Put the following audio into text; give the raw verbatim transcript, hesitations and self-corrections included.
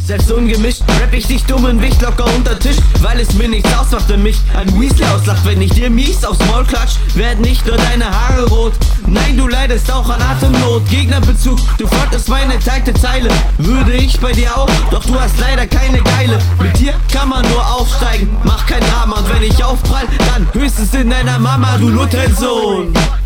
Selbst ungemischt rapp ich dich dumm in Wicht locker unter Tisch, weil es mir nichts ausmacht, wenn mich ein Weasley auslacht. Wenn ich dir mies aufs Maul klatsch, werden nicht nur deine Haare rot. Nein, du leidest auch an Atemnot. Gegnerbezug, du frontest meine teilte Zeile. Würde ich bei dir auch, doch du hast leider keine Geile. Mit dir kann man nur aufsteigen, mach kein Drama. Und wenn ich aufprall, dann höchstens in deiner Mama, du Luthersohn.